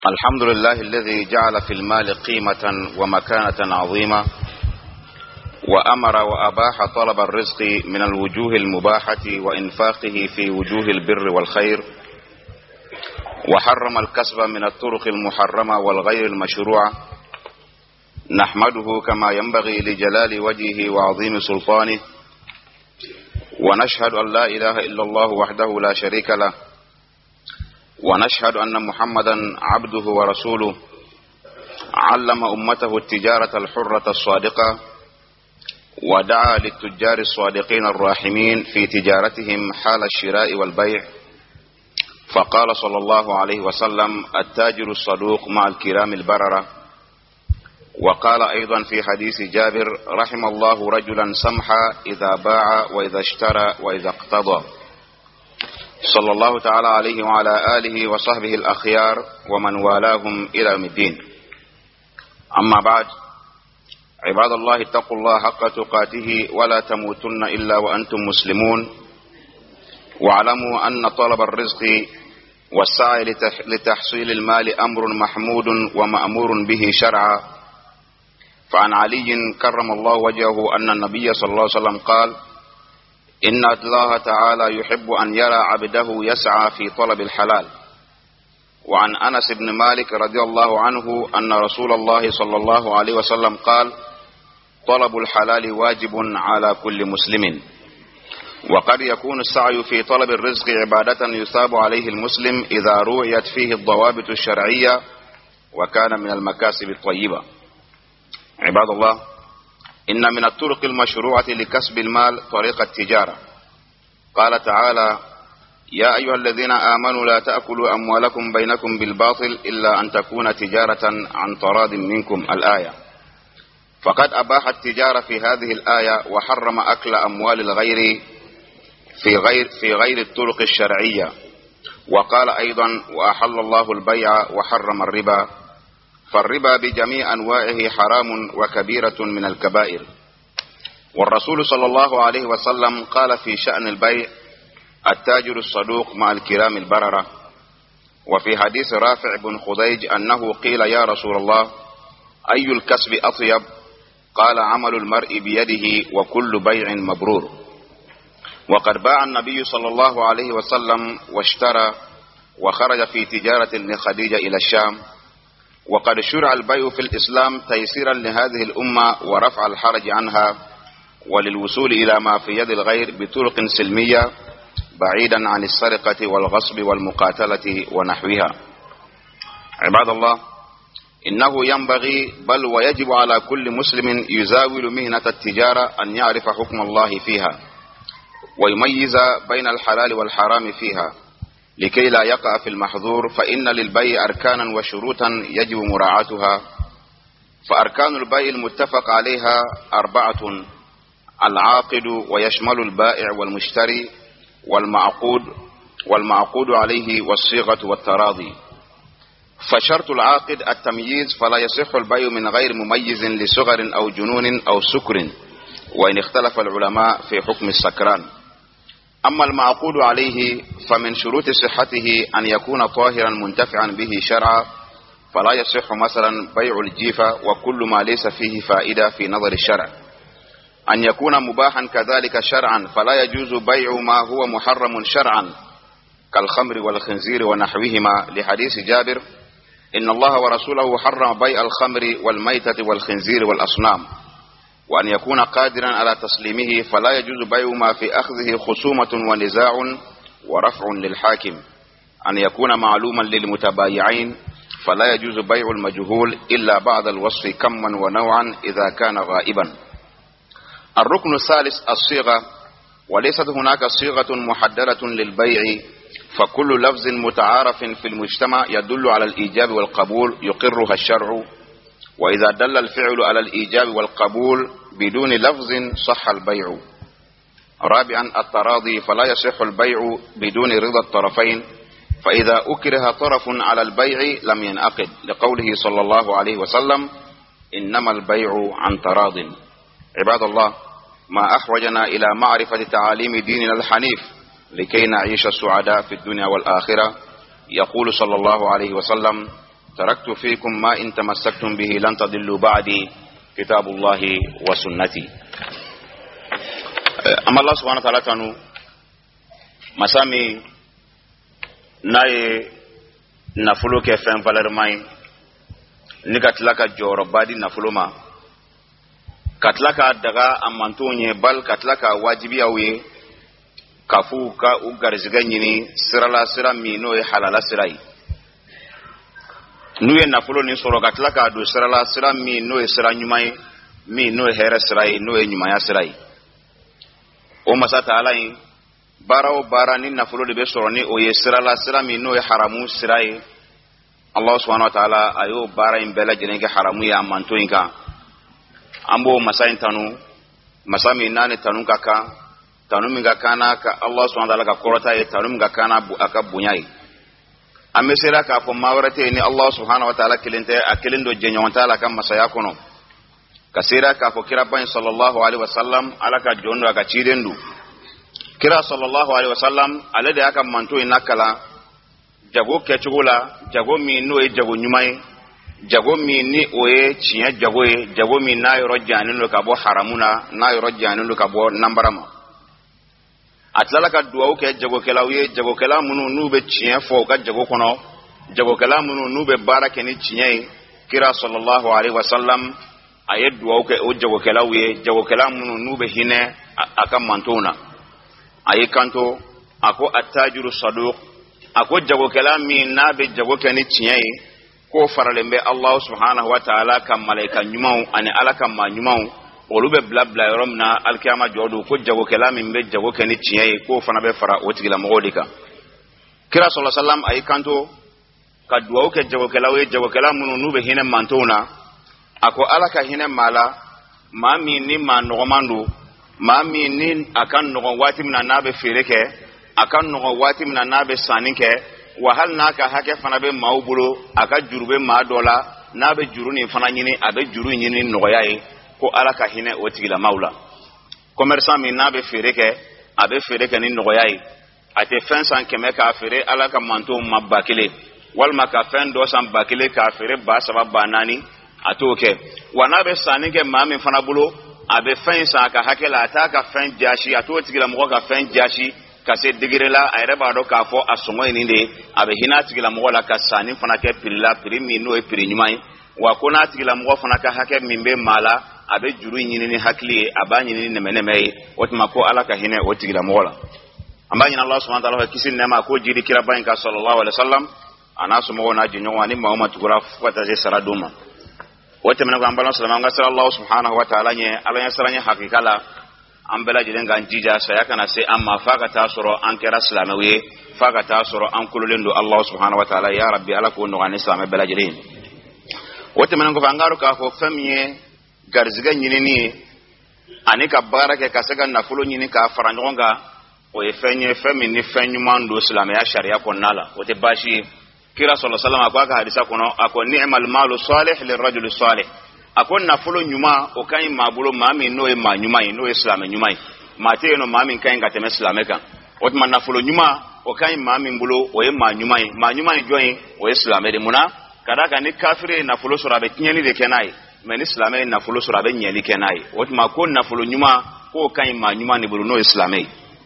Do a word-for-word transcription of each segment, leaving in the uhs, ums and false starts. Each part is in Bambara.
الحمد لله الذي جعل في المال قيمة ومكانة عظيمة، وأمر وأباح طلب الرزق من الوجوه المباحة وإنفاقه في وجوه البر والخير، وحرم الكسب من الطرق المحرمة والغير المشروعة. نحمده كما ينبغي لجلال وجهه وعظيم سلطانه، ونشهد أن لا إله إلا الله وحده لا شريك له، ونشهد أن محمدا عبده ورسوله. علم أمته التجارة الحرة الصادقة، ودعا للتجار الصادقين الراحمين في تجارتهم حال الشراء والبيع، فقال صلى الله عليه وسلم: التاجر الصدوق مع الكرام البررة. وقال أيضا في حديث جابر: رحم الله رجلا سمحا إذا باع وإذا اشترى وإذا اقتضى. صلى الله تعالى عليه وعلى آله وصحبه الأخيار ومن والاهم إلى يوم الدين. أما بعد، عباد الله، اتقوا الله حق تقاته ولا تموتن إلا وأنتم مسلمون، واعلموا أن طلب الرزق والسعي لتحصيل المال أمر محمود ومأمور به شرعا. فعن علي كرم الله وجهه أن النبي صلى الله عليه وسلم قال: إن الله تعالى يحب أن يرى عبده يسعى في طلب الحلال. وعن أنس بن مالك رضي الله عنه أن رسول الله صلى الله عليه وسلم قال: طلب الحلال واجب على كل مسلم. وقد يكون السعي في طلب الرزق عبادة يثاب عليه المسلم إذا رويت فيه الضوابط الشرعية وكان من المكاسب الطيبة. عباد الله، إن من الطرق المشروعة لكسب المال طريق التجارة. قال تعالى: يا أيها الذين آمنوا لا تأكلوا أموالكم بينكم بالباطل إلا أن تكون تجارة عن تراض منكم، الآية. فقد أباح التجارة في هذه الآية، وحرم أكل أموال الغير في غير في غير الطرق الشرعية. وقال أيضا: وأحل الله البيع وحرم الربا. فالربا بجميع أنواعه حرام وكبيرة من الكبائر. والرسول صلى الله عليه وسلم قال في شأن البيع: التاجر الصدوق مع الكرام البررة. وفي حديث رافع بن خديج أنه قيل: يا رسول الله، أي الكسب أطيب؟ قال: عمل المرء بيده وكل بيع مبرور. وقد باع النبي صلى الله عليه وسلم واشترى وخرج في تجارة لخديجة إلى الشام. وقد شرع البيع في الإسلام تيسيرا لهذه الأمة ورفع الحرج عنها، وللوصول إلى ما في يد الغير بطرق سلمية بعيدا عن السرقة والغصب والمقاتلة ونحوها. عباد الله، إنه ينبغي بل ويجب على كل مسلم يزاول مهنة التجارة أن يعرف حكم الله فيها، ويميز بين الحلال والحرام فيها، لكي لا يقع في المحظور. فإن للبيع أركانا وشروطا يجب مراعاتها. فأركان البيع المتفق عليها أربعة: العاقد، ويشمل البائع والمشتري والمعقود والمعقود عليه والصيغة والتراضي. فشرط العاقد التمييز، فلا يصح البيع من غير مميز لصغر أو جنون أو سكر، وإن اختلف العلماء في حكم السكران. أما المعقود عليه فمن شروط صحته أن يكون طاهرا منتفعا به شرعا، فلا يصح مثلا بيع الجيفة وكل ما ليس فيه فائدة في نظر الشرع. أن يكون مباحا كذلك شرعا، فلا يجوز بيع ما هو محرم شرعا كالخمر والخنزير ونحوهما، لحديث جابر: إن الله ورسوله حرم بيع الخمر والميتة والخنزير والأصنام. وأن يكون قادرا على تسليمه، فلا يجوز بيع ما في أخذه خصومة ونزاع ورفع للحاكم. أن يكون معلوما للمتبايعين، فلا يجوز بيع المجهول إلا بعد الوصف كما ونوعا إذا كان غائبا. الركن الثالث الصيغة، وليست هناك صيغة محددة للبيع، فكل لفظ متعارف في المجتمع يدل على الإيجاب والقبول يقرها الشرع. وإذا دل الفعل على الإيجاب والقبول بدون لفظ صح البيع. رابعا التراضي، فلا يصح البيع بدون رضا الطرفين، فإذا أكره طرف على البيع لم ينعقد، لقوله صلى الله عليه وسلم: إنما البيع عن تراض. عباد الله، ما أحوجنا إلى معرفة تعاليم ديننا الحنيف لكي نعيش السعداء في الدنيا والآخرة. يقول صلى الله عليه وسلم: taraktu fikum ma in tamassaktum bihi lan tadillu ba'di kitabullahi wa sunnati. Amma Allah subhanahu wa ta'ala tanu masami naye nafulo ke fen valeur mai ni katlaka joro badi nafulo ma katlaka daga amantonye bal katlaka wajibi awe kafu ka ugarziga nyini sirala sira mi no e halala sirai nuye nafulo ni soro katlaka do sirala sira mi no e sira nyumai mi no e here sirai no e nyumaya sirai o masata alai barao bara ni nafulo de be soro ni o ye sirala sira mi no e haramu sirai Allah subhanahu wa ta'ala ayo bara in bela jenenge haramu ya amanto inka ambo masain tanu masami nane tanu kaka tanu minga kana ka Allah subhanahu wa ta'ala ka korota e tanu minga kana bu akabunyai amesera ka fo mawrate ni Allah subhanahu wa ta'ala kilinte akilindo jenyon ta'ala kam masaya kono kasira ka fo kira ban sallallahu alaihi wasallam alaka jondo aka chidendu kira sallallahu alaihi wasallam alade aka manto inakala jago kechugula jago mi no e jago nyumai jago mi ni oye chinya jago e jago mi na yoro jani lo kabo haramuna na yoro jani lo kabo nambarama atlala ka duwa ke jago kelawiye jago kela munu nube chinya fo ka jago kono jago kela munu nube barake ni chinya kira sallallahu alaihi wasallam ayed duwa ke o jago kelawiye jago kela munu nube hine aka mantona ayikanto ako attajiru saduq ako jago kalami nabe jago kani tinyai ko faralembe Allah subhanahu wa ta'ala kam malaika nyumau ani alaka ma nyumau olube blabla yoromna alkiyama jodu ko jago kalami mbe jago kani tinyai ko fana be fara otigila mogodika kira sallallahu alaihi wasallam ay kanto kadwa ke jago kalawe jago kalamu nube hine mantona ako alaka hine mala mami ni manomandu mami ni akan no wati mina nabe fereke akan no wati mina nabe saninke wa hal naka hake fana be mawbulo aka jurube ma dola nabe juruni fana nyini abe juru nyini no yayi ko alaka hine otigila maula commerçant mi nabe fereke abe fereke ni no yayi ate fin san keme ka fere alaka manto mabakile wal maka fin do san bakile ka fere ba sabab banani atoke wanabe saninke mami fana bulo abe fin san ka hakela ataka fin jashi atotigila mo ka fin jashi kase digirela ayre ba do ka fo asongo ininde abe hina tigila mo la ka sani fana ke pirila primi no e pirinyumai wa kona tigila mo fana ka hake mimbe mala abe juru nyini ni hakli abanyi ni nemeneme otma ko alaka hine otigila mo la ambanyi na Allah subhanahu wa ta'ala kisin nema ko jiri kira bayin ka sallallahu alaihi wasallam anasu mo na jinyo wani ma umma tugura fata je saraduma wote mena ko ambala sallallahu alaihi wasallam Allah subhanahu wa ta'ala nye alanya saranya hakikala ambela jilenga njija sayaka na se amma faga tasoro ankera islamawiye faga tasoro ankululendo Allah subhanahu wa ta'ala ya rabbi ala ko no islam bela jilin wote mena ko fangaro ka fo famye garziga nyini ni anika barake kasega nafulo nyini ka faranjonga o efenye femi ni fenyu mando islam ya sharia konala wote bashi kira sallallahu alaihi wasallam akwa hadisa kono ako ni'mal malu salih lirajul salih akon nafulo nyuma o kan mabulo mami no e ma nyuma no islam nyuma mate no mami kan ngate islameka wote man nafulo nyuma o kan mami mbulo o e ma nyuma ma nyuma joyin o islam de muna kadaka ni kafire nafulo surabe tinyani de kenai men islam e nafulo surabe nyeli kenai wote ma kon nafulo nyuma ko kan ma nyuma ni bulo no islamai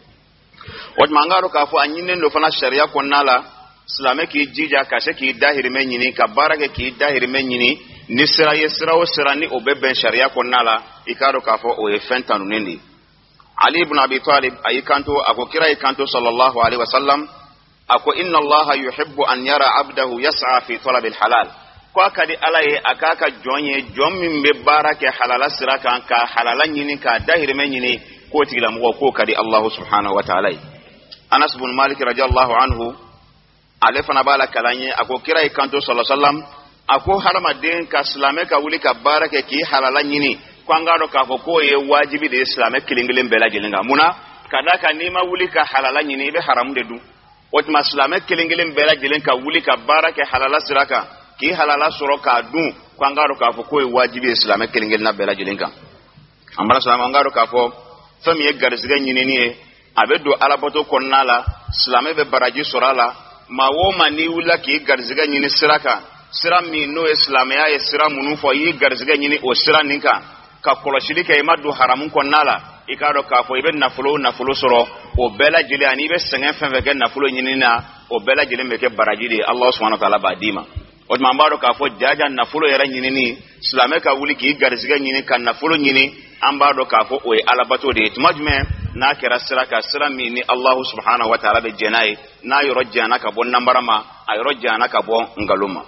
wote mangaro ka fo anyine ndo fana sharia konala islame ki jija kashe ki dahiri menyini ka barake ki dahiri menyini ni sira yesira o sira ni obeben sharia konala ikaro ka fo o efentanu nindi Ali ibn Abi Talib ayikanto ako kira ikanto sallallahu alaihi wasallam ako inna Allah yuhibbu an yara abdahu yas'a fi talab alhalal ko akadi alaye akaka jonye jommi be barake halala sira kan ka halala nyini ka dahiri menyini ko tigila mo ko kadi Allah subhanahu wa ta'ala Anas ibn Malik radiyallahu anhu alefana bala kalanye ako kira ikanto sallallahu alaihi wasallam ako halama den ka islame ka wuli ka barake ki halala nyini kwangaro ka ko ye wajibi de islame kilingilin bela jelinga muna kadaka nima wuli ka halala nyini be haram de du otma islame kilingilin bela jelin ka wuli ka barake halala siraka ki halala soro ka du kwangaro ka ko ye wajibi islame kilingilin na bela jelinga ambala salama ngaro ka fo fami ye garziga nyini ni abedo alaboto konnala islame be baraji sorala ma wo mani wula ki garziga nyini siraka sira min no islamaya ye sira munu fo yi garzige nyini o sira ninka ka koloshili ke madu haramun konnala ikado ka fo ibe nafulo nafulo soro o bela jili ani ibe sengen fenfe ke nafulo nyini na o bela jili meke barajidi Allah subhanahu wa ta'ala badima o mambaro ka fo jaja nafulo yera nyini ni islame ka wuli ki garzige nyini kan nafulo nyini ambado ka fo o alabato de tumajme na kira sira ka sira min ni Allah subhanahu wa ta'ala be jenai na yoro jana ka bon nambarama ayoro jana ka bon ngaluma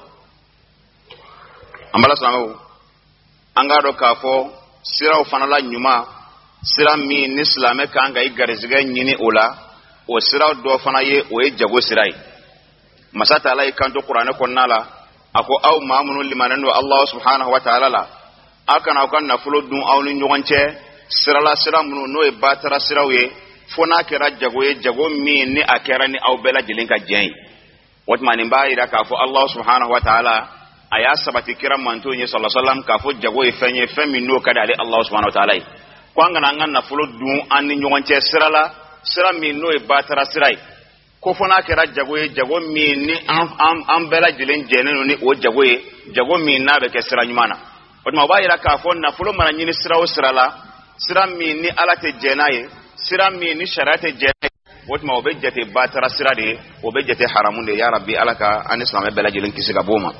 ambala salamu angado ka fo sira fanala nyuma sira min ni islame ka anga igarzige nyini ola o sira do fana ye o e jago sirai masata alai kanto qur'ane konnala ako aw maamunu limananu Allah subhanahu wa ta'ala la akana kan nafulo dun awni nyonche sira la sira munu no e batara sirawe fona kera jago ye jago min ni akera ni aw bela jilinka jeng watmani mbai da ka fo Allah subhanahu wa ta'ala aya sabati kira manto ni sallallahu alaihi wasallam ka fo jago e fenye femi no kada ale Allah subhanahu wa ta'ala kwanga na ngan nafulo dun anni nyonche sira la sira min no e batara sirai ko fona kera jago ye jago min ni am am, am bela jilin jenenu ni o jago ye jago min na be ke sira nyumana watma bayira ka fo nafulo mana nyini sira o sira la sira min ni alate jenaye sira min ni sharate jenaye watma obejjate batara sira de obejjate haramunde ya rabbi alaka an islam bela jilin kisiga boma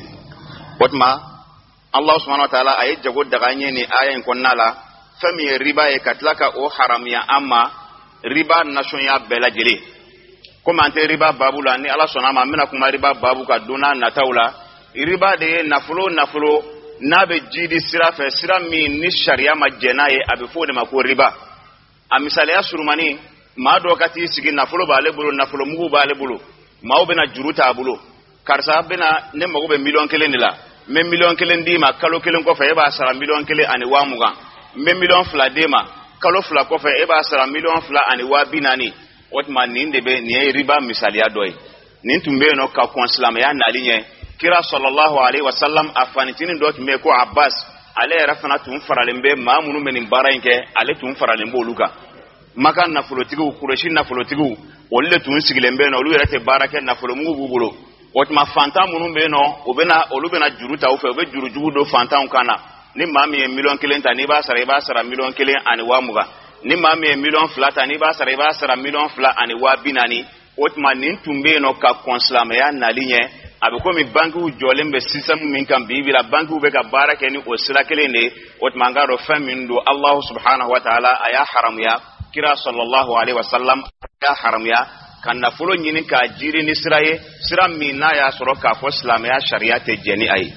watma Allah subhanahu wa ta'ala ay jago daga nyeni ayen konnala fami riba e katlaka o haram ya amma riba nation ya bela jili kuma ante riba babula ni Allah sonama mina kuma riba babu ka duna na taula riba de nafulo nafulo nabe jidi sira fe sira min ni sharia majenaye abifo de mako riba amisale ya surumani ma do kati sigi nafulo bale bulu nafulo mugu bale bulu mawo bena juruta bulu karsa bena ne mago be million kelen dila me million kelen di ma kalo kelen ko fe e ba sara million kelen ani wa muga me million fla de ma kalo fla ko fe e ba sara million fla ani wa binani otma ninde be ni riba misali ya doy nin tumbe no ka kon islam ya nalinye kira sallallahu alaihi wasallam afanitini dot me ko abbas ale rafana tum faralembe mamunu menin barainke ale tum faralembo luka makan na folotigu kureshin na folotigu olle tun sigilembe no lu yerete barake na folomu bubulo otma fanta munun be no obena olubena juruta ofe obe jurujugu do fanta unkana ni mami e million kilenta ni ba sara ba sara million kilen ani wa muga ni mami e million flata ni ba sara ba sara million fla ani wa binani otma nin tumbe no ka konslama ya nalinye abe ko mi banku jolembe system min kan bibira banku be ka barake ni osira kelende otma ngaro famin do Allah subhanahu wa ta'ala aya haram ya kira sallallahu alaihi wasallam ya haram ya kan na fulo nyini ka jiri ni siraye sira mina ya soro ka fo islam ya sharia te jeni ai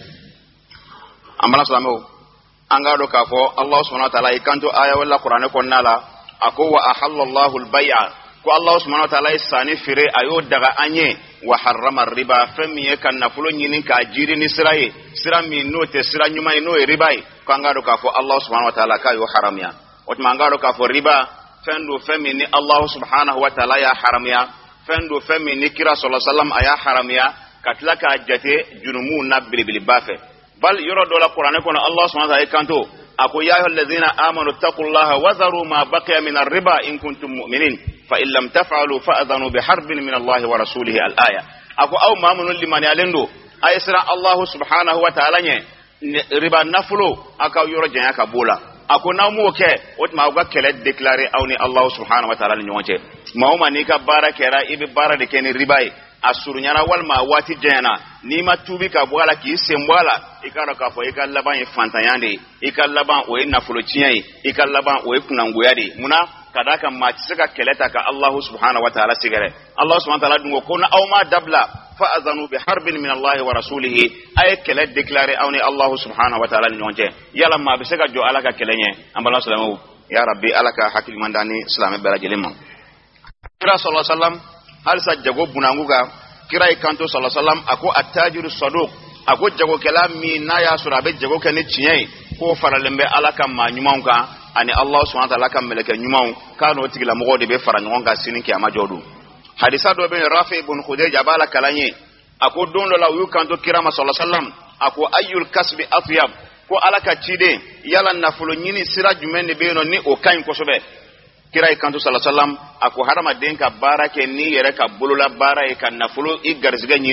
amala salamo angado ka fo Allah subhanahu wa ta'ala ikanto aya wala qur'an ko nala ako wa ahallallahu al-bay'a ko Allah subhanahu wa ta'ala isani fire ayo daga anye wa harrama riba fami kan na fulo nyini ka jiri ni siraye sira min no te sira nyuma no ribai ko angado ka fo Allah subhanahu wa ta'ala ka yo haram ya o mangado ka fo riba fendo fami ni Allah subhanahu wa ta'ala ya haram ya fendo fami ni kira sallallahu alaihi wasallam aya haram ya katlaka jate junumu na bilbil bafe bal yoro dola qur'ane kono Allah subhanahu wa ta'ala kanto ako ya ayyuhallazina amanu taqullaha wa zaru ma baqiya min ar-riba in kuntum mu'minin fa in lam taf'alu fa'adhanu biharbin min Allah wa rasulihi al-aya ako aw mamunul liman yalendo ayisra Allah subhanahu wa ta'ala nye riba nafulo aka yoro janya ka bola ako na mu ke otma ga kele declarer awni Allah subhanahu wa ta'ala nyonche mauma ni ka barakera ibe bara de ken ribai asurunyara walma wati jena ni matubi ka bwala ki sembwala ikara ka fo ikalla ban fantayande ikalla ban o nafulo chinyai ikalla ban o kunanguyade muna kadaka mati saka keleta ka Allah subhanahu wa ta'ala sigare Allah subhanahu wa ta'ala dungo kona aw ma dabla fa azanu bi harbin min Allah wa rasulih ay kele declarer awni Allah subhanahu wa ta'ala nyonje yala ma be saka jo alaka kelenye ambala salamu ya rabbi alaka hakil mandani islam be rajulima kira sallallahu alaihi wasallam hal sa jago bunanguga kira ikanto sallallahu alaihi wasallam ako attajiru saduq ako jago kelami na ya surabe jago kene chinyai ko faralembe alaka ma nyumanka ani Allah subhanahu wa ta'ala kam meleke nyumau kano tigila mogo de be fara nyonga sinin ki amajodu hadisa do be Rafi ibn Khudayj abala kalanye ako don la yu kanto kirama sallallahu alaihi wasallam ako ayyul kasbi atyab ko alaka chide yala nafulo nyini sira jumende be no ni o kan ko sobe kira ikanto sallallahu alaihi wasallam ako harama denka barake ni yere ka bulula bara e kan nafulo i garziga nyini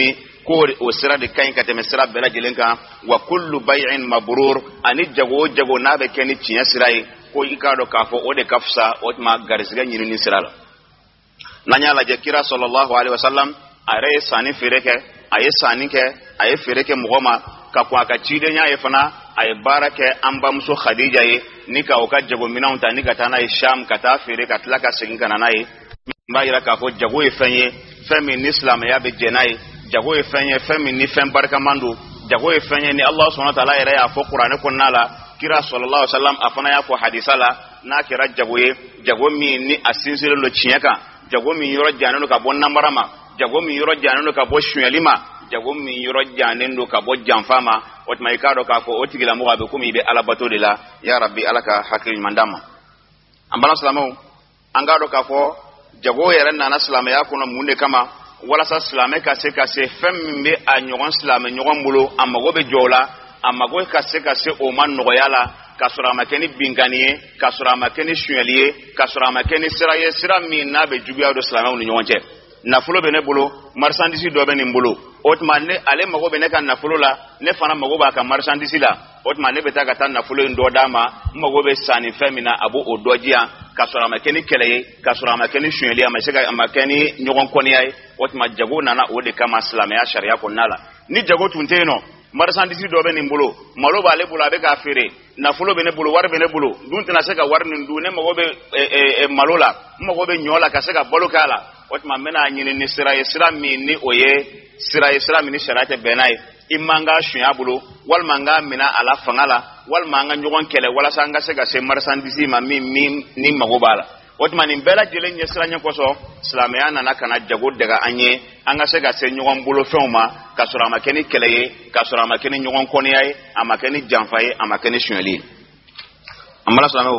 ko o sira de kain ka teme sira bela jelenka wa kullu bay'in mabrur ani jago jago na be keni tinya sirai ko ikado ka fo o de kafsa o ma garisiga nyini ni sira la nanya la jakira sallallahu alaihi wasallam are sani fireke aye sani ke aye fireke mugoma ka kwa ka chide nya ye fana aye barake amba muso khadija ye nika o ka jago minaunta nika tana e sham kata fireka tlaka sigin na nayi mbayira ka fo jago e fenye femi ni islam ya be jenai jago e fenye femi ni fen barka mandu jago e fenye ni Allah subhanahu wa ta'ala ira ya fo qur'an ko nala kira sallallahu alaihi wasallam afana ya ko hadisala na kira jago e jago mi ni asinsire lo chinyaka jago mi yoro janano ka bon nambarama jago mi yoro janano ka bo shwelima jago mi yoro janendo ka bo jamfama ot maikado ka ko otigila mo be kumi be alabato de la ya rabbi alaka hakil mandama ambala salamu angado ka fo jago yere nana salama ya kono munde kama wala sa salama ka se ka se fem be a nyogon salama nyogon bulo amago be jola amago ka se ka se o man no yala kasura makeni binganie kasura makeni shweliye kasura makeni siraye sira mi na be jubiya do salama no nyonche na fulo be ne bulo marchandise do be ne bulo otman ne ale mago be ne kan na fulo la ne fana mago ba ka marchandise la otman ne be ta ka tan na fulo ndo dama mago be sani femina abu odojia kasura makeni keleye kasura makeni shweliya masega makeni nyogon koniya otman jago nana o de kama salama ya sharia ko nala ni jago tunteno marchandise do be ne bulo malo ba le bulo be ka fere na fulo be ne bulo war be ne bulo dun tana se ka war ndu ne mago be e malola mago be nyola ka se ka bolo kala otma mena nyini ni sira sira mi ni oye sira sira mi ni sharate benai imanga shuya bulo wal manga mina ala fangala wal manga nyogon kele wala sanga se ka se marchandise ma mi mi ni mago bala otma ni bela jele nye sira nya koso islamiyana na kana jago daga anye anga se ka se nyogon bulo fewma kasura makeni keleye kasura makeni nyogon koniyaye amakeni jamfaye amakeni shunali amala salamu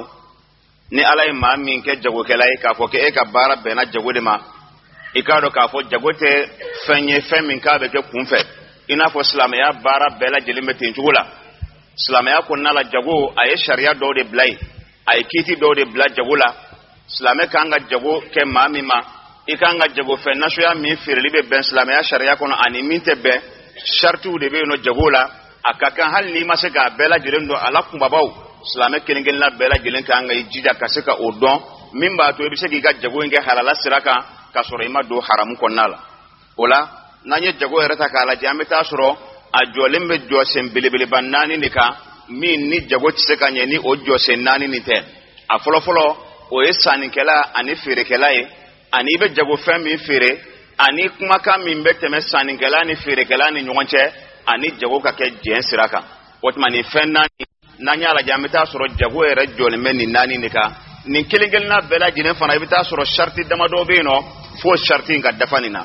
ni alay ma min ke jago kelay ka fo ke e ka bara bena jago de ma ikado ka fo jago te fenye femin ka be ke kunfe ina fo islamiyya bara bela jelime tin jugula islamiyya ko nala jago ay sharia do de blay ay kiti do de bla jagula islamiyya kanga jago ke mamima ikanga jago fe nashoya mi firli be ben islamiyya sharia ko ani minte be shartu de be no jagola akaka hal ni masaka bela jelendo ala kumbabaw islamiyya kelingen la bela jelen kanga jija kaseka odon mimba to ebise gi ga jago nge halala siraka kasoro ima do haramu konnala ola nanye jago erata kala jamita soro ajolembe josen bilibili banani nika min ni jago tseka nye ni ojo senani ni te afolo folo o esani kela ani fere kela e ani be jago femi fere ani kuma ka min be teme sani kela ni fere kela ni nyonche ani jago ka ke jen siraka otmani fennani nanya la jamita soro jago ere jolembe ni nani nika ni kilingel na bela jine fana ibita soro sharti damado beno fo sharti nga dafanina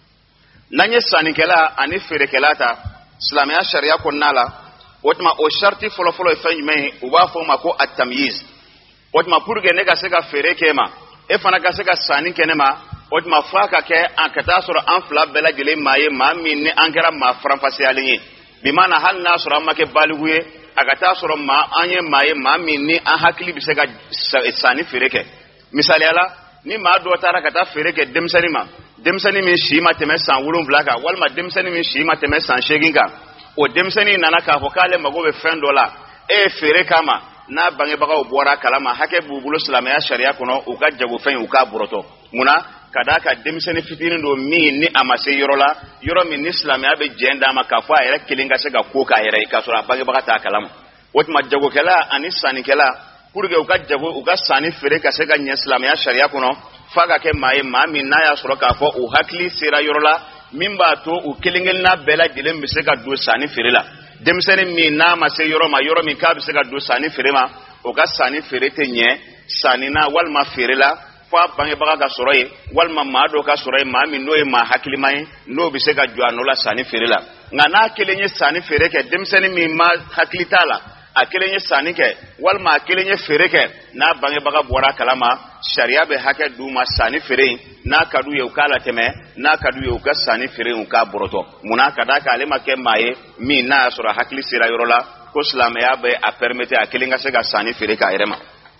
nanye sani kela ani fere kelata islamiyya sharia konnala wotma o sharti folo folo fenjme uba fo mako at-tamyiz wotma purge ne ga sega fere kema e fana ga sega sani kenema wotma faka ke an kata soro an fla bela gele maye ma min ne angara ma franfasi alinyi bi mana hal na soro make baliguye agata soro ma anye maye ma min ne an hakili bi sega sani fere ke misali ala ni ma do tara kata fere ke demsani ma demsani min shima teme san wulun vlaka walma demsani min shima teme san sheginga o demsani nana ka fo kale mago be fen dola e fere kama na bange baga o bora kalama hake bubulo islamiyya sharia kono u ka jago fen u ka buroto muna kadaka demsani fitinin do mi ni amase yorola yoro min islamiyya be jenda ma ka fa ere kilinga se ga ko ka ere ka sura bange baga ta kalama wotma jago kala anisani kala purge u ka jago u ka sani fere ka se ga nya islamiyya sharia kono faga ke maye ma min na ya sura ka fo u hakli sira yorola mimba to u kilingel na bela jelen bi se ka do sani firila demseni mi na ma se yoro ma yoro mi ka bi se ka do sani firima o ka sani firete nye sani na walma firila fo bange baga ka soro ye walma ma do ka soro ye ma mi no ye ma hakili mai no bi se ka jo anola sani firila nga na kilenye sani fireke demseni mi ma hakili tala akelenye sani ke walma akelenye fireke na bange baga bora kalama sharia be hake duma sani fere na kadu ye ukala teme na kadu ye uka sani fere uka boroto muna kadaka alema ke maye mi na sura hakli sira yorola ko islam ya be a permettre akelinga sega sani fere ka erema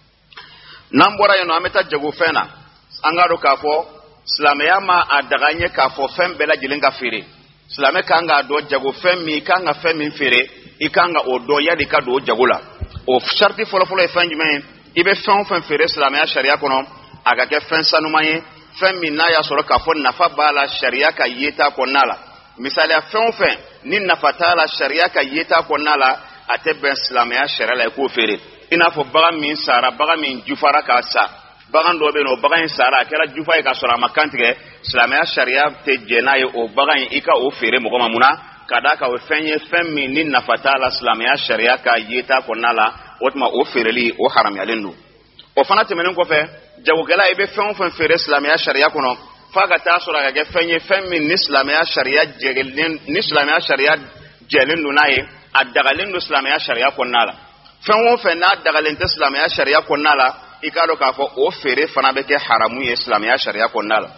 nambora yo no ameta jago fena angaro ka fo islam ya ma adaganye ka fo fem bela jilinga fere silamɛ kan ka dɔ jago fɛn min kan ka fɛn min feere i kan ka o dɔ yadi ka don jago la o sharti fɔlɔ fɔlɔ ye fɛn jumɛn ye i bɛ fɛn o fɛn feere silamɛya sariya kɔnɔ a ka kɛ fɛn sanuman ye fɛn min n'a y'a sɔrɔ k'a fɔ nafa b'a la sariya ka yeta kɔnɔna la misaliya fɛn o fɛn ni nafa t'a la sariya ka yeta kɔnɔna la a tɛ bɛn silamɛya sariya la i k'o feere i n'a fɔ bagan min sara bagan min jufara k'a sa bagan dɔ bɛ yen o bagan in sara a kɛra jufa ye k'a sɔrɔ a ma kantigɛ silamɛya sariya tɛ jɛ n'a ye o bagan in i ka o feere mɔgɔ ma munna ka d'a kan o fɛn ye fɛn min ni nafa t'a la silamɛya sariya ka yeta kɔnɔna la o tuma o feereli o haramuyalen don o fana tɛmɛnen kɔfɛ jagokɛla i bɛ fɛn o fɛn feere silamɛya sariya kɔnɔ f'a ka taa sɔrɔ a ka kɛ fɛn ye fɛn min ni silamɛya sariya jɛlen ni silamɛya sariya jɛlen don n'a ye a dagalen don silamɛya sariya kɔnɔna la fɛn o fɛn n'a dagalen tɛ silamɛya sariya kɔnɔna la i k'a dɔn k'a fɔ o feere fana bɛ kɛ haramu ye silamɛya sariya kɔnɔna la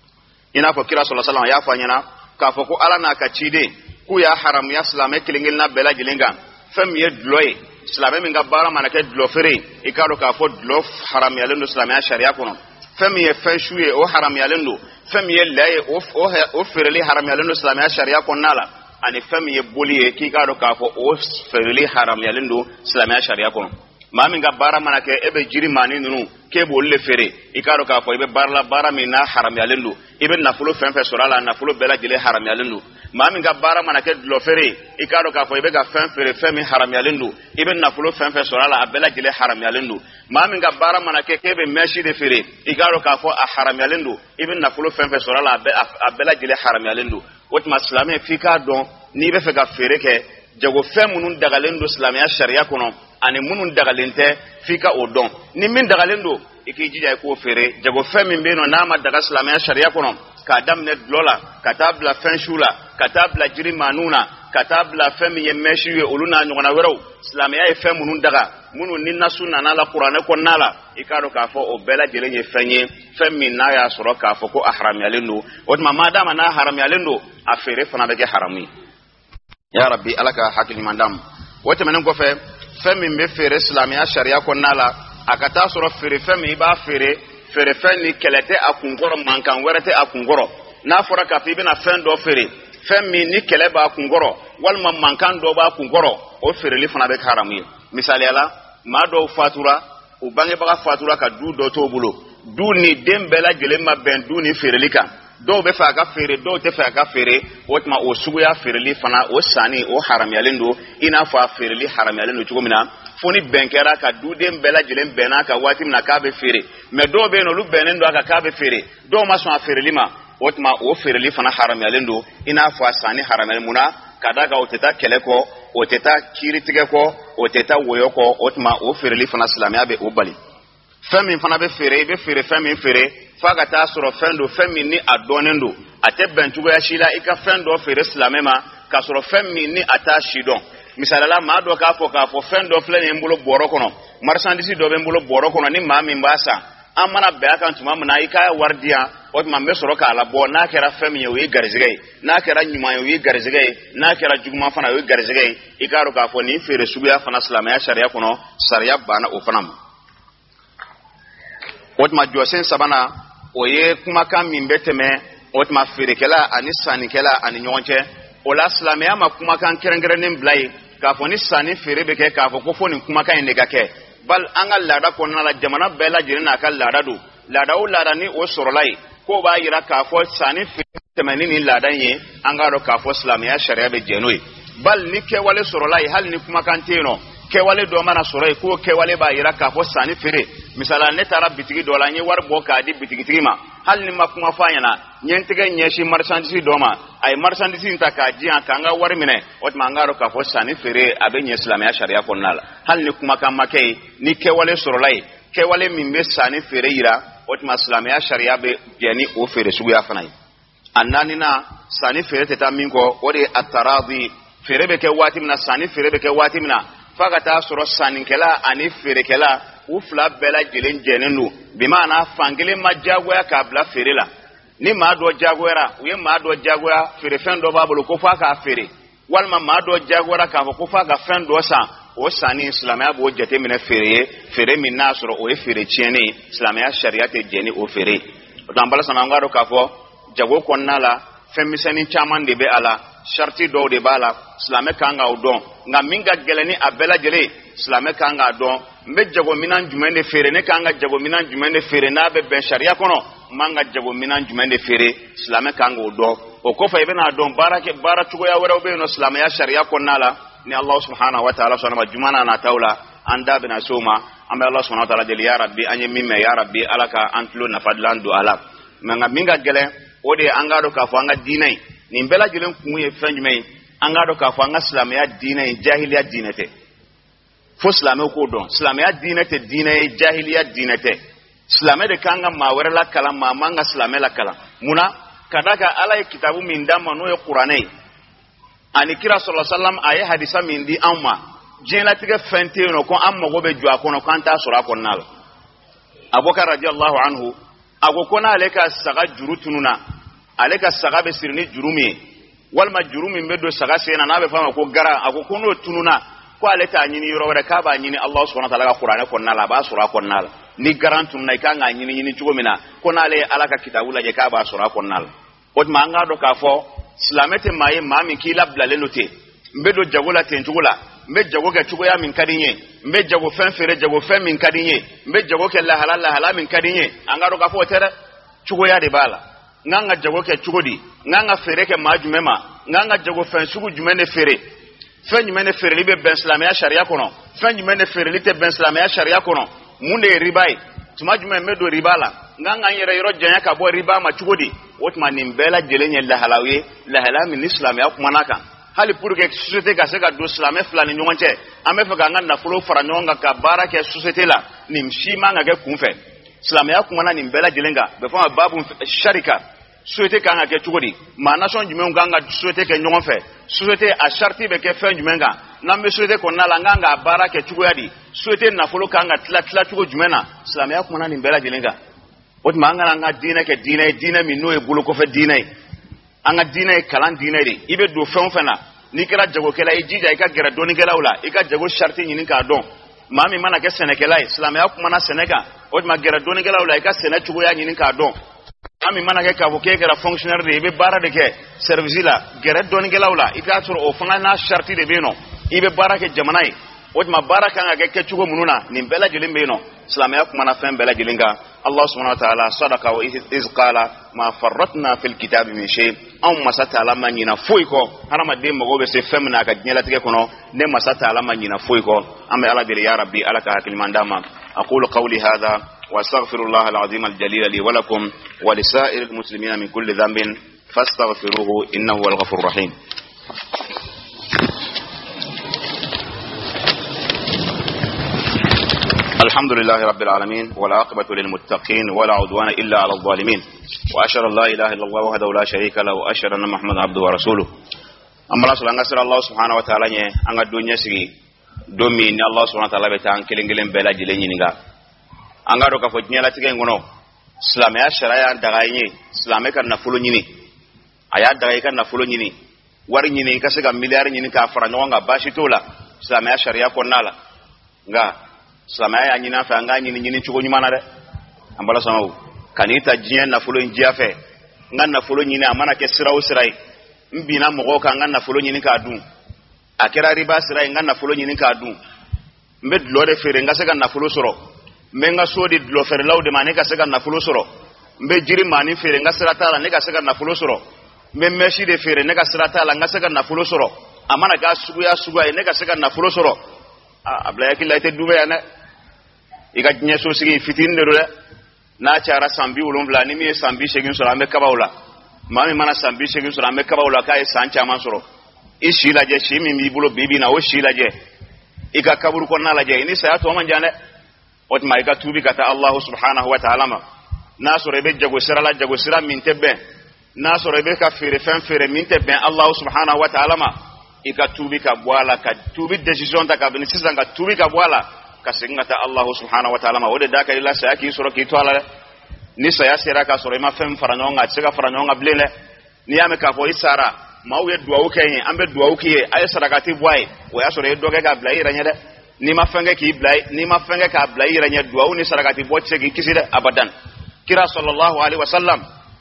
i n'a fɔ kira sɔlɔ salam a y'a fɔ a ɲɛna k'a fɔ ko ala n'a ka ciden k'u y'a haramuya silamɛ kelen kelenna bɛɛ lajɛlen kan fɛn min ye dulɔ ye silamɛ min ka baara mana kɛ dulɔ feere i k'a dɔn k'a fɔ dulɔ haramuyalen don silamɛya sariya kɔnɔ fɛn min ye fɛn su ye o haramuyalen don fɛn min ye lɛ ye o feereli haramuyalen don silamɛya sariya kɔnɔna la ani fɛn min ye boli ye k'i k'a dɔn k'a fɔ o feereli haramuyalen don silamɛya sariya kɔnɔ maa min ka baara mana kɛ e bɛ jiri maani ninnu k'e b'olu le feere i k'a dɔn k'a fɔ i bɛ baara la baara min n'a haramuyalen don i bɛ nafolo fɛn fɛn sɔrɔ a la nafolo bɛɛ lajɛlen haramuyalen don maa min ka baara mana kɛ dulɔ feere i k'a dɔn k'a fɔ i bɛ ka fɛn feere fɛn min haramuyalen don i bɛ nafolo fɛn fɛn sɔrɔ a la a bɛɛ lajɛlen haramuyalen don maa min ka baara mana kɛ k'e bɛ mɛsi de feere i k'a dɔn k'a fɔ a haramuyalen don i bɛ nafolo fɛn fɛn sɔrɔ a la a bɛɛ lajɛlen haramuyalen don o tuma silamɛ f'i k'a dɔn n'i bɛ fɛ ka feere kɛ jagofɛn minnu dagalen don silamɛya sariya kɔnɔ ani minnu dagalen tɛ f'i ka o dɔn ni min dagalen don i k'i jija i k'o feere jagofɛn min bɛ yen nɔ n'a ma daga silamɛya sariya kɔnɔ k'a daminɛ dulɔ la ka taa bila fɛn su la ka taa bila jiri maaniw na ka taa bila fɛn min ye mɛsiw ye olu n'a ɲɔgɔnna wɛrɛw silamɛya ye fɛn minnu daga minnu ni nasu nana la kuranɛ kɔnɔna la i k'a dɔn k'a fɔ o bɛɛ lajɛlen ye fɛn ye fɛn min n'a y'a sɔrɔ k'a fɔ ko a haramuyalen don o tuma maa d'a ma n'a haramuyalen don a feere fana bɛ kɛ haramu ye ya rabbi ala ka hakiliman d'an ma o tɛmɛnen kɔfɛ fɛn min bɛ feere silamɛya sariya kɔnɔna la a ka taa sɔrɔ feere fɛn min i b'a feere feere fɛn ni kɛlɛ tɛ a kunkɔrɔ mankan wɛrɛ tɛ a kunkɔrɔ n'a fɔra k'a fɔ i bɛna fɛn dɔ feere fɛn min ni kɛlɛ b'a kunkɔrɔ walima mankan dɔ b'a kunkɔrɔ o feereli fana bɛ kɛ haramu ye misaliya la maa dɔw fatura u bangebaga fatura ka du dɔ t'o bolo du ni den bɛɛ lajɛlen ma bɛn du ni feereli kan dɔw bɛ fɛ a ka feere dɔw tɛ fɛ a ka feere o tuma o suguya feereli fana o sanni o haramuyalen don i n'a fɔ a feereli haramuyalen don cogo min na fo ni bɛn kɛra ka duden bɛɛ lajɛlen bɛnna ka waati min na k'a bɛ feere mɛ dɔw bɛ yen olu bɛnnen don a kan k'a bɛ feere dɔw ma sɔn a feereli ma o tuma o feereli fana haramuyalen don i n'a fɔ a sanni haramuyalen munna ka d'a kan o tɛ taa kɛlɛ kɔ o tɛ taa kiiritigɛ kɔ o tɛ taa wɔyɔ kɔ o tuma o feereli fana silamɛya bɛ o bali fɛn min fana bɛ feere i bɛ feere fɛn min feere f'a ka taa sɔrɔ fɛn don fɛn min ni a dɔnnen don a tɛ bɛn cogoya si la i ka fɛn dɔ feere silamɛ ma k'a sɔrɔ fɛn min ni a t'a si dɔn misaliyala maa dɔ k'a fɔ k'a fɔ fɛn dɔ filɛ nin ye n bolo bɔrɔ kɔnɔ marisandisi dɔ bɛ n bolo bɔrɔ kɔnɔ ni maa min b'a san an mana bɛn a kan tuma min na i k'a wari di yan o tuma n bɛ sɔrɔ k'a labɔ n'a kɛra fɛn min ye o ye garizɛgɛ ye n'a kɛra ɲuman ye o ye garizɛgɛ ye n'a kɛra juguman fana o ye garizɛgɛ ye i k'a dɔn k'a fɔ nin feere suguya fana silamɛya sariya kɔnɔ sariya banna o fana ma o tuma jɔsen sabanan o ye kumakan min bɛ tɛmɛ o tuma feerekɛla ani sannikɛla ani ɲɔgɔn cɛ o la silamɛya ma kumakan kɛrɛnkɛrɛnnen bila ye k'a fɔ ni sanni feere bɛ kɛ k'a fɔ ko fo nin kumakan in de ka kɛ bal an ka laada kɔnɔna la jamana bɛɛ lajɛlen n'a ka laada don laada o laada ni o sɔrɔla ye k'o b'a yira k'a fɔ sanni feere tɛmɛ ni nin laada in ye an k'a dɔn k'a fɔ silamɛya sariya bɛ jɛn n'o ye bal ni kɛwale sɔrɔla ye hali ni kumakan tɛ yen nɔ kɛwale dɔ mana sɔrɔ yen k'o kɛwale b'a yira k'a fɔ sanni feere misala ne taara bitigi dɔ la n ye wari bɔ k'a di bitigitigi ma hali ni ma kuma f'a ɲɛna n ye n tɛgɛ ɲɛsin marisandisi dɔ ma a ye marisandisi in ta k'a di yan k'an ka wari minɛ o tuma an k'a dɔn k'a fɔ sanni feere a bɛ ɲɛ silamɛya sariya kɔnɔna la hali ni kumakan ma kɛ ye ni kɛwale sɔrɔla ye kɛwale min bɛ sanni feere yira o tuma silamɛya sariya bɛ jɛn ni o feere suguya fana ye a naaninan sanni feere tɛ taa min kɔ o de ye ataradi feere bɛ kɛ waati min na sanni feere bɛ kɛ waati min na f'a ka taa sɔrɔ sannikɛla ani feerekɛla u fila bɛɛ lajɛlen jɛnnen don bimaana fankelen ma diyagoya k'a bila feere la ni maa dɔ diyagoyara u ye maa dɔ diyagoya feerefɛn dɔ b'a bolo ko f'a k'a feere walima maa dɔ diyagoyara k'a fɔ ko f'a ka fɛn dɔ san o sanni silamɛya b'o jateminɛ feere ye feere min n'a sɔrɔ o ye feere tiɲɛnen ye silamɛya sariya tɛ jɛn ni o feere ye o tuma an bala sama an k'a dɔn k'a fɔ jago kɔnɔna la femisani chaman de be ala sharti do de bala islame kanga udon nga minga geleni abela jele islame kanga don mbe jago minan jumene fere ne kanga jago minan jumene fere na be ben sharia kono manga jago minan jumene fere islame kanga udon o ko fa ibena don barake bara tugo ya wera be no islame ya sharia konnala ni allah subhanahu wa ta'ala sona jumana na taula anda bina soma ambe allah subhanahu wa ta'ala jeli ya rabbi anye mimme ya rabbi alaka antlo na fadlandu ala manga minga gele ode angado ka fanga dinai ni mbela jelen kunye fenjume angado ka fanga islam ya dinai jahiliya dinete fo islam ko don islam ya dinete dinai jahiliya dinete islam de kanga mawere la kala manga islam la kala muna kadaka ala kitabu min dama no qur'anai ani kira sallallahu alaihi wasallam ayi hadisa min di amma jela tige fente no ko amma go be jwa ko no kanta sura ko nal abubakar radiyallahu anhu agokona aleka saga jurutununa aleka saga be sirni jurumi walma jurumi mbedo saga sena nabe fama ko gara agokono tununa ko aleta nyini yoro wala ka ba nyini allah subhanahu wa ta'ala qur'ana ko nala ba sura ko nala ni garantum na ka nga nyini nyini chugomina ko nale alaka kitabula je ka ba sura ko nala o ma nga do ka fo islamete maye mami kila blalenote mbedo jagola tenjugula mbe jago ga chugo ya min kadinye mbe jago fen fere jago fen min kadinye mbe jago ke la halal la halal min kadinye angaro ka fo tere chugo ya de bala nganga jago ke chugo di nganga fere ke majumema nganga jago fen sugu jumene fere fen jumene fere libe ben islamia sharia kono fen jumene fere lite ben islamia sharia kono munde ribai tuma jume medo ribala nganga yere yoro janya ka bo riba ma chugo di wotma nimbela jelenye la halawi la halal min islamia kumanaka hali pour que société ka se ka do islamé flani nyonche ame fa ganga na fulo fara nyonga ka baraka société la ni mshima nga ke kunfe islamé ya kumana ni mbela jelenga be fa babu sharika société ka nga ke chugodi ma nation jume nganga société ke nyonfe société a sharti be ke fe jumenga na me société ko na la nganga baraka chugodi société na fulo ka nga tla tla chugo jumena islamé ya kumana ni mbela jelenga ot manga nga dina ke dina dina mi no e bulo ko fe dina anga dina kalan dina de ibe do fen fena ni kala jago kala ijija ika gera doni kala ula ika jago sharti nyini ka don mami mana ke senekela islam ya kuma na seneka o ma gera doni kala ula ika sene chugo ya nyini ka don mami mana ke ka ke gera fonctionnaire de ibe bara de ke service la gera doni kala ula ika turo o fanga na sharti de beno ibe bara ke jamanai o ma bara kan ga ke chugo mununa ni bela jilimbe no islam ya kuma na fen bela jilinga Allah subhanahu wa ta'ala sadaqa wa iz qala ma farratna fil kitabi min shay aw masata alama nyina fuiko harama de mago be se femna ka nyela tike kono ne masata alama nyina fuiko amma ala bil ya rabbi alaka hakil mandama aqulu qawli hadha wa astaghfirullah alazim aljalil li wa lakum wa lisa'ir almuslimina min kulli dhanbin fastaghfiruhu innahu huwal ghafurur rahim. الحمد لله رب العالمين والعاقبة للمتقين ولا عدوان إلا على الظالمين وأشهد أن لا إله إلا الله وحده لا شريك له وأشهد أن محمدا عبده ورسوله أما الله سبحانه وتعالى الله سبحانه وتعالى أن الدنيا سي دومي إن الله سبحانه وتعالى بتان كلين كلين بلا جلين ينعا أن أروك فجنيا لا تكين غنو سلامي الشرائع دعائني سلامي كنا فلو نيني آيات دعائي كنا فلو نيني واري نيني كسر مليار نيني كافرانيوانغا باشي تولا سلامي الشرائع كونالا غا Samaya nyina fa nga nyini nyini chugo nyumana de ambala samawu kanita jien na fulo njia fe nganna fulo nyini amana ke siraw sirai mbina mogo ka nganna fulo nyini ka du akira riba sirai nganna fulo nyini ka du mbed lode fere nga sega na fulo soro menga sodi lo fere lawde mane ka sega na fulo soro mbe jiri mani fere nga sirata la ne ka sega na fulo soro mbe meshi de fere ne ka sirata la nga sega na fulo soro amana ga sugu ya sugu ay ne ka sega na fulo soro abla yakilla ite dube yana iga nyeso sigi fitin de dole na cara sambi ulumla ni mi sambi shegin sura me kabawla mami mana sambi shegin sura me kabawla kai sancha mansoro ishi laje shi mi mi bulo bibi na o shi laje iga kaburu ko na laje ini sa to manjane ot ma iga tubi kata Allah subhanahu wa ta'ala ma nasore be jago sira la jago sira min tebbe nasore be ka fere fen fere min tebbe Allah subhanahu wa ta'ala ma iga tubi ka bwala ka tubi decision ta ka benisi zanga tubi ka bwala kasingata Allah subhanahu wa ta'ala ma wode daka ila sayaki soro ki toala ni saya sira ka soro ma fem faranonga tsega faranonga blele ni ame ka fo isara ma we duwa o kenyi ambe duwa o kiye ay sarakati boy o ya soro doge ka blai ranya de ni ma fenge ki blai ni ma fenge ka blai ranya duwa o ni sarakati bo tsegi kiside abadan kira sallallahu alaihi wasallam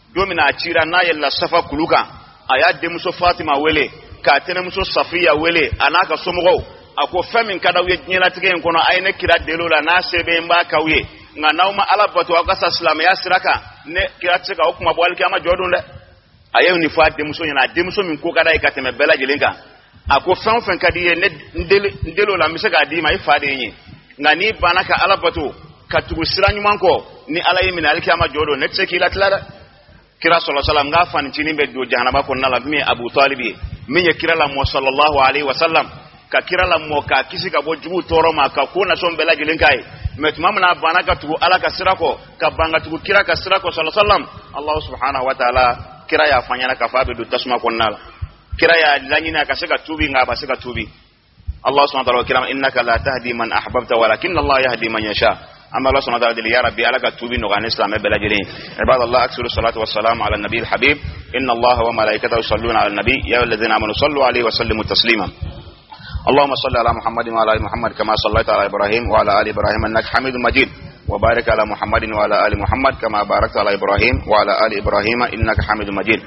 domina chira na yalla safa kuluka aya de muso Fatima wele ka tene muso Safiya wele anaka somogo ako famin kada we nyela tige en kono ayne kira delola na sebe mba kawye nga nauma ala bato akasa islam ya siraka ne kira tsika hukuma bwal kiyama jodun de ayew ni fa de muso nyana de muso min ko kada e kateme bela jelenga ako fan fan kadiye ne ndelola misaka di ma ifa de nyi nga ni banaka ala bato katugu siranyuman ko ni ala yi min alkiyama jodo ne tseki la tlara kira sallallahu alaihi wasallam nga fan chini be do jahannama ko nala mi Abu Talibi min ya kira la mo sallallahu alaihi wasallam ka kira la mo ka kisi ka bo jubu toro ma ka ko na son bela gilen kai metuma na banaka tugu ala ka sirako ka banga tugu kira ka sirako sallallahu alaihi wasallam Allah subhanahu wa ta'ala kira ya fanyana ka fa be do tasma ko nala kira ya lanyina ka sika tubi nga ba sika tubi Allah subhanahu wa ta'ala kira innaka la tahdi man ahbabta walakin Allah yahdi man yasha أما الله سبحانه وتعالى يا ربي على كتوبين وعن الإسلام بلاجرين عباد الله أكثر الصلاة والسلام على النبي الحبيب إن الله وملائكته يصلون على النبي يا الذين آمنوا صلوا عليه وسلموا تسليما اللهم صل على محمد وعلى آل محمد كما صليت على إبراهيم وعلى آل إبراهيم إنك حميد مجيد وبارك على محمد وعلى آل محمد كما باركت على إبراهيم وعلى آل إبراهيم إنك حميد مجيد